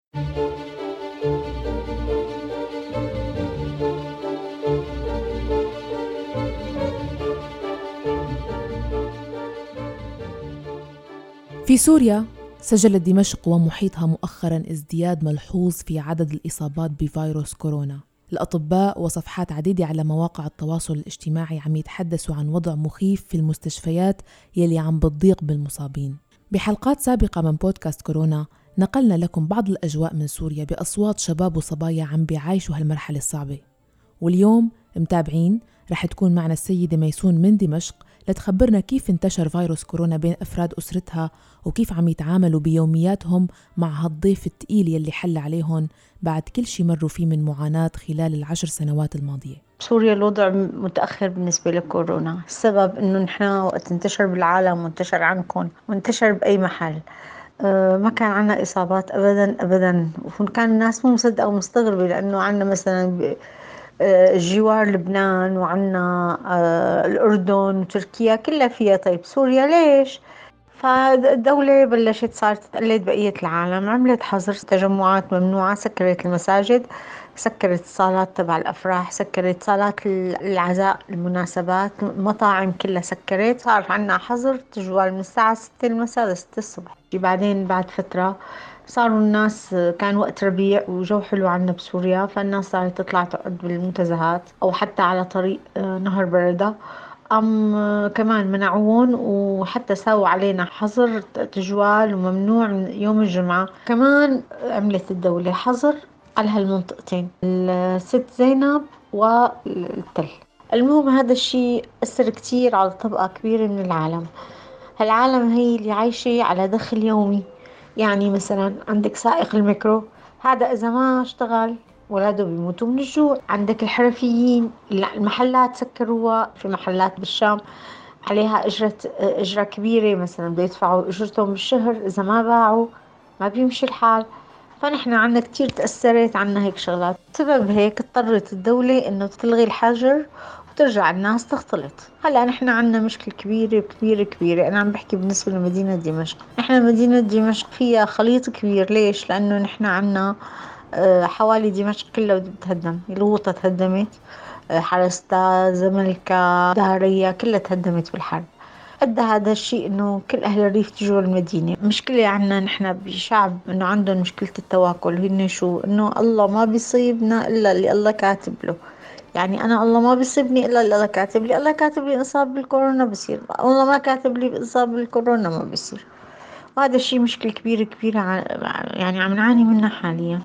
في سوريا سجلت دمشق ومحيطها مؤخراً ازدياد ملحوظ في عدد الإصابات بفيروس كورونا. الأطباء وصفحات عديدة على مواقع التواصل الاجتماعي عم يتحدثوا عن وضع مخيف في المستشفيات يلي عم بتضيق بالمصابين. بحلقات سابقة من بودكاست كورونا نقلنا لكم بعض الأجواء من سوريا بأصوات شباب وصبايا عم بيعايشوا هالمرحلة الصعبة. واليوم متابعين رح تكون معنا السيدة ميسون من دمشق لتخبرنا كيف انتشر فيروس كورونا بين أفراد أسرتها وكيف عم يتعاملوا بيومياتهم مع هالضيف الثقيل يلي حل عليهم بعد كل شي مروا فيه من معاناة خلال ال10 سنوات الماضية. سوريا الوضع متأخر بالنسبة لكورونا. السبب إنه نحن وقت انتشر بالعالم وانتشر عنكم وانتشر بأي محل ما كان عنا إصابات أبدا وكان الناس مو مصدقة ومستغربة، لأنه عنا مثلا جوار لبنان وعنا الأردن وتركيا كلها فيها. طيب سوريا ليش؟ فالدولة بلشت صارت تقلد بقية العالم، عملت حظر، تجمعات ممنوعة، سكرت المساجد، سكرت الصالات تبع الأفراح، سكرت صالات العزاء، المناسبات، مطاعم كلها سكرت. صار عنا حظر تجوال من الساعة 6 المساء ل 6 الصبح. بعدين بعد فترة صاروا الناس، كان وقت ربيع وجو حلو عنا بسوريا، فالناس صارت تطلع تقعد بالمنتزهات أو حتى على طريق نهر بردة. كمان منعوهم وحتى ساووا علينا حظر تجوال وممنوع من يوم الجمعة. كمان عملت الدولة حظر على هالمنطقتين، الست زينب والتل. المهم هذا الشيء أثر كتير على طبقة كبيرة من العالم. هالعالم هي اللي عايشة على دخل يومي. يعني مثلا عندك سائق المترو، هذا إذا ما اشتغل ولاده بيموتوا من الجوع. عندك الحرفيين، المحلات سكروها، في محلات بالشام عليها أجرة كبيرة، مثلا بيدفعوا أجرتهم بالشهر، إذا ما باعوا ما بيمشي الحال. فنحن عنا كتير تأثرت عنا هيك شغلات. بسبب هيك اضطرت الدولة إنه تلغي الحجر وترجع الناس تختلط. هلا نحن عنا مشكلة كبيرة كبيرة كبيرة. أنا عم بحكي بالنسبة لمدينة دمشق. نحن مدينة دمشق فيها خليط كبير. ليش؟ لأنه نحن عنا حوالي دمشق كلها بتهدم. الغوطة تهدمت، حرستا، زملكا، داريا كلها تهدمت بالحرب. أدى هذا الشيء إنه كل أهل الريف تجوا المدينة. مشكلة عنا نحن بشعب إنه عندهم مشكلة التواكل. هن شو؟ إنه الله ما بيصيبنا إلا اللي الله كاتب له. يعني أنا الله ما بيصيبني إلا اللي الله كاتب لي. الله كاتب لي إصاب بالكورونا بصير، الله ما كاتب لي إصاب بالكورونا ما بصير. وهذا الشيء مشكلة كبيرة كبيرة، يعني عم نعاني منها حاليا.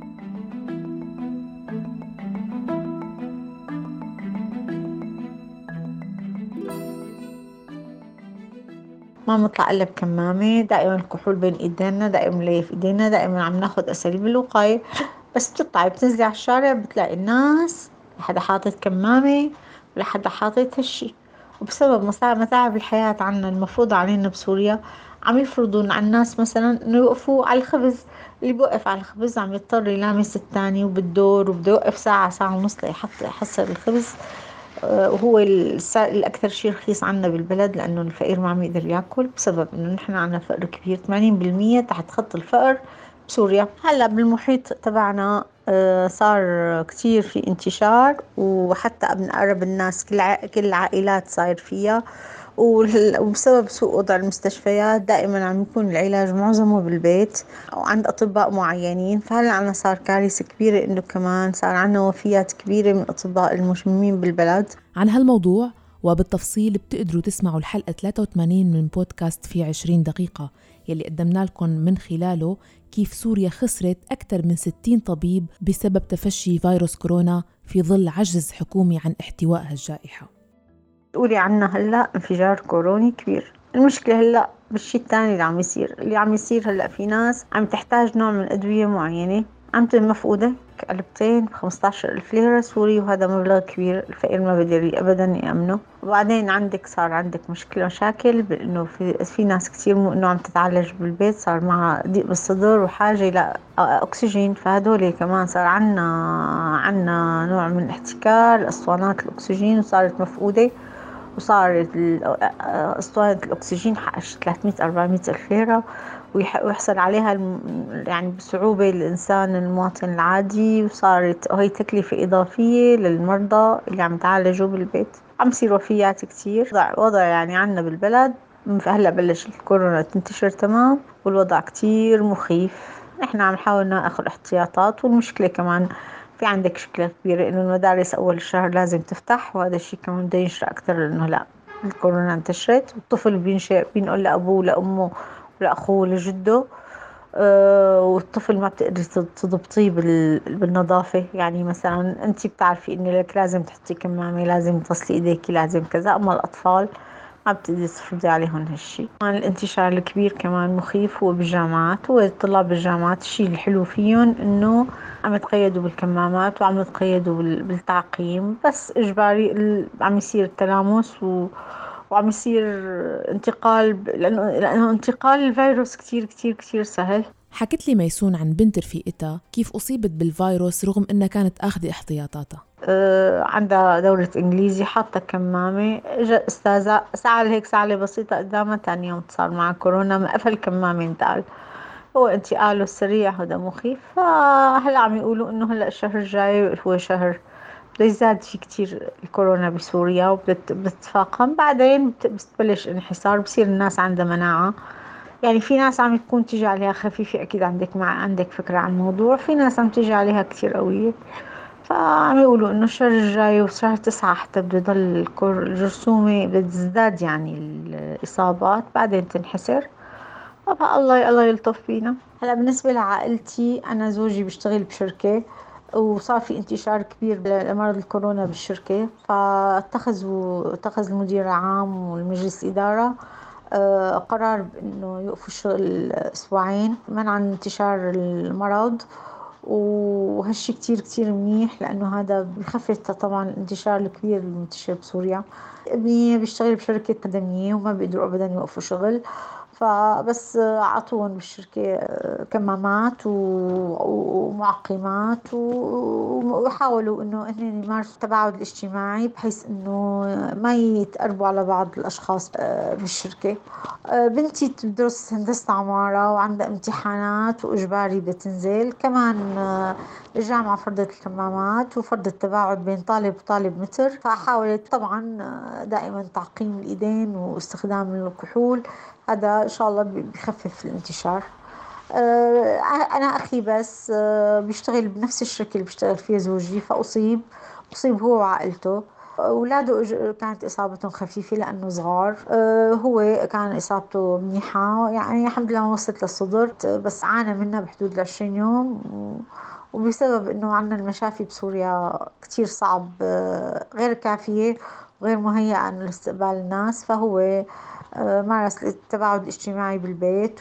ما نطلع إلا بكمامة، دائما الكحول بين إيدينا، دائما مليف إيدينا، دائما عم ناخد أساليب الوقاية. بس بتطلعي بتنزلي على الشارع بتلاقي الناس لحدا حاطط كمامة ولحدا حاطط هالشي. وبسبب متاعب الحياة عنا المفروض علينا بسوريا، عم يفرضون على الناس مثلا إنه يوقفوا على الخبز. اللي بوقف على الخبز عم يضطر يلامس الثاني وبالدور، وبده يوقف ساعة ساعة ونص يحصل الخبز. وهو الأكثر شيء رخيص عنا بالبلد، لأنه الفقير ما عم يقدر يأكل بسبب إنه نحن عنا فقر كبير. 80% تحت خط الفقر بسوريا. هلا بالمحيط تبعنا صار كتير في انتشار، وحتى من أقرب الناس كل العائلات صاير فيها. وبسبب سوء وضع المستشفيات دائما عم يكون العلاج معظمه بالبيت وعند أطباء معينين. فهلا عنا صار كارثة كبيرة إنه كمان صار عنا وفيات كبيرة من أطباء المهمين بالبلد. عن هالموضوع وبالتفصيل بتقدروا تسمعوا الحلقة 83 من بودكاست في 20 دقيقة يلي قدمنا لكم من خلاله كيف سوريا خسرت أكثر من 60 طبيب بسبب تفشي فيروس كورونا في ظل عجز حكومي عن احتواء هالجائحة. تقولي عنا هلأ انفجار كوروني كبير. المشكلة هلأ بالشيء الثاني اللي عم يصير هلأ. في ناس عم تحتاج نوع من أدوية معينة، عم مفقودة علبتين ب15,000 ليرة سوري، وهذا مبلغ كبير الفقير ما بقدر أبدا يأمنه. وبعدين صار عندك مشاكل بأنه في ناس كتير مو إنه عم تتعالج بالبيت، صار معها ضيق بالصدر وحاجة إلى أكسجين. فهدول كمان صار عنا نوع من احتكار أسطوانات الأكسجين وصارت مفقودة. وصارت أسطوانة الأكسجين حقش 300-400 ألف ليرة، ويحصل عليها يعني بصعوبة الإنسان المواطن العادي، وصارت هي تكلفة إضافية للمرضى اللي عم يتعالجوا بالبيت. عم يصير وفيات كتير، وضع يعني عنا بالبلد هلا بلش الكورونا تنتشر تمام، والوضع كتير مخيف. نحن عم نحاول ناخذ احتياطات، والمشكلة كمان في عندك مشكلة كبيرة إنه المدارس أول الشهر لازم تفتح، وهذا الشيء كمان بده ينشر أكثر، لأنه لا الكورونا انتشرت، والطفل بينقل لأبوه لأمه لأخوه لجده. والطفل ما بتقدري تضبطيه بالنظافة. يعني مثلا أنت بتعرفي إن لك لازم تحطي كمامة، لازم تغسلي إيديك، لازم كذا، أما الأطفال ما بتقدري تفرضي عليهم هالشي. الانتشار الكبير كمان مخيف هو بالجامعات، والطلاب بالجامعات الشيء الحلو فيهم إنه عم يتقيدوا بالكمامات، وعم يتقيدوا بالتعقيم، بس إجباري عم يصير التلامس وعم يصير انتقال، لأنه انتقال الفيروس كتير كتير كتير سهل. حكت لي ميسون عن بنت رفيقتها كيف أصيبت بالفيروس رغم إنها كانت أخذ احتياطاتها. عندها دورة إنجليزي، حاطة كمامة، إجا أستاذة سأل هيك سألة بسيطة قدامها، تاني يوم صار معها كورونا، ما قفل كمامة انتقال. هو انتقاله السريع هذا مخيف. فهلا عم يقولوا إنه هلا الشهر الجاي هو شهر بده يزداد فيه كتير الكورونا بسوريا، وبتتفاقم بعدين بتبلش انحسار، بصير الناس عندها مناعة. يعني في ناس عم تكون تيجي عليها خفيفة، أكيد عندك فكرة عن الموضوع. في ناس عم تيجي عليها كتير قوية. فعم يقولوا إنه الشهر الجاي وشهر 9 حتى بده يضل الجرثومة بتزداد، يعني الإصابات بعدين تنحسر. الله يلطف فينا. هلا بالنسبة لعائلتي، أنا زوجي بيشتغل بشركة، وصار في انتشار كبير لمرض الكورونا بالشركة، اتخذ المدير العام والمجلس الإدارة قرار بأنه يوقفوا الشغل أسبوعين منعا من انتشار المرض. وهالشي كتير كتير منيح، لأنه هذا بخفف طبعا الانتشار الكبير المنتشر بسوريا. ابني بيشتغل بشركة خدمية وما بيقدروا أبدا يوقفوا شغل، فبس عطوهم بالشركة كمامات ومعقمات، وحاولوا انه هن يمارسوا التباعد الاجتماعي، بحيث انه ما يتقربوا على بعض الاشخاص بالشركة. بنتي تدرس هندسة عمارة وعندها امتحانات واجباري بتنزل كمان. الجامعة فرضت الكمامات وفرضت التباعد بين طالب وطالب متر، فحاولت طبعا دائما تعقيم الايدين واستخدام الكحول. هذا إن شاء الله بيخفف الانتشار. أنا أخي بس بيشتغل بنفس الشركة اللي بيشتغل فيها زوجي، أصيب هو وعائلته. أولاده كانت إصابتهم خفيفة لأنه صغار. هو كان إصابته منيحة، يعني الحمد لله ما وصلت للصدر، بس عانى منها بحدود 20 يوم. وبسبب أنه عندنا المشافي بسوريا كتير صعب، غير كافية وغير مهيئة لاستقبال الناس، فهو مارس التباعد الاجتماعي بالبيت،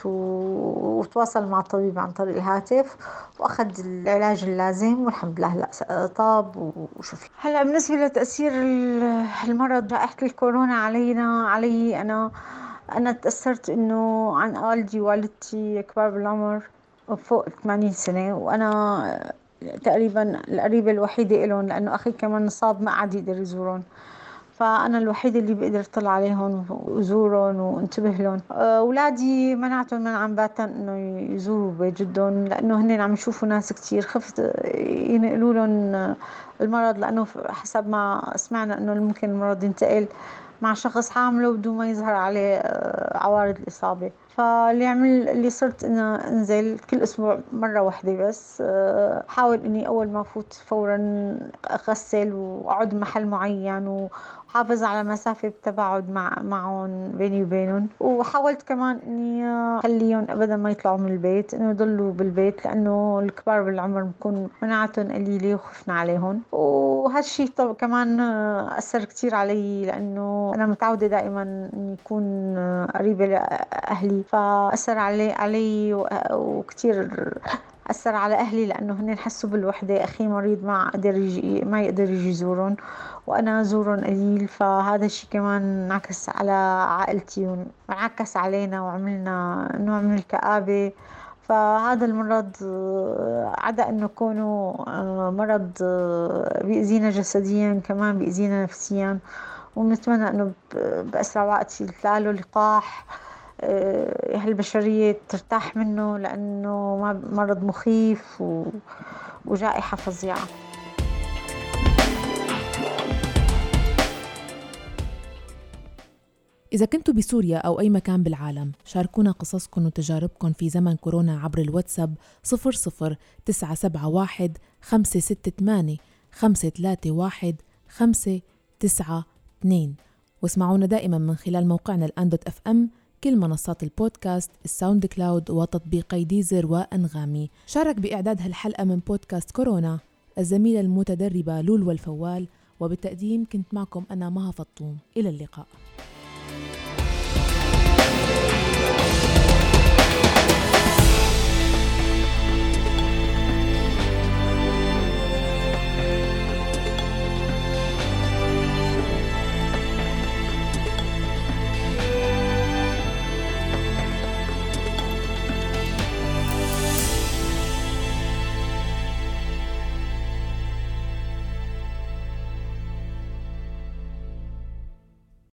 وتواصل مع الطبيب عن طريق الهاتف، وأخذ العلاج اللازم، والحمد لله هلأ طاب وشفي. هلأ بالنسبة لتأثير المرض جائحة الكورونا علي أنا تأثرت إنه عن والدي ووالدتي كبار بالعمر فوق 80 سنة، وأنا تقريبا القريبة الوحيدة لهم، لأنه أخي كمان صاب ما عاد يقدر يزورهم، فأنا الوحيدة اللي بقدر أطلع عليهم وأزورهم وانتبه لهم. أولادي منعتهم منعا باتا إنه يزوروا بيت جدهم، لأنه هن عم يشوفوا ناس كتير، خفت ينقلوا لهم المرض، لأنه حسب ما سمعنا إنه ممكن المرض ينتقل مع شخص حامله بدون ما يظهر عليه عوارض الإصابة. اللي صرت إنه أنزل كل أسبوع مرة واحدة بس. حاول إني أول ما أفوت فورا أغسل وأقعد محل معين، وحافظ على مسافة تباعد معهم بيني وبينهم. وحاولت كمان إني أخليهم أبدا ما يطلعوا من البيت، إنه يضلوا بالبيت، لأنه الكبار بالعمر بكون مناعتهم قليلة وخفنا عليهم. وهالشي طبعا كمان أثر كتير علي، لأنه أنا متعودة دائما إني أكون قريبة لأهلي، فأثر علي وكتير أثر على أهلي، لأنه هن حسوا بالوحدة. أخي مريض ما يقدر يجي يزورهم، وأنا زورهم قليل، فهذا الشيء كمان انعكس على عائلتي وانعكس علينا، وعملنا نوع من الكآبة. فهذا المرض عدا أنه كونه مرض بيأذينا جسديا، كمان بيأذينا نفسيا، ونتمنى أنه بأسرع وقت يطلع له لقاح هالبشرية ترتاح منه، لأنه مرض مخيف وجائحة فظيعة. إذا كنتوا بسوريا أو أي مكان بالعالم، شاركونا قصصكم وتجاربكم في زمن كورونا عبر الواتساب 00971 568 531 592، واسمعونا دائما من خلال موقعنا الآن.fm، كل منصات البودكاست، الساوند كلاود وتطبيقي ديزر وأنغامي. شارك بإعداد هالحلقة من بودكاست كورونا الزميلة المتدربة لول والفوال، وبالتقديم كنت معكم أنا مها فطوم. إلى اللقاء.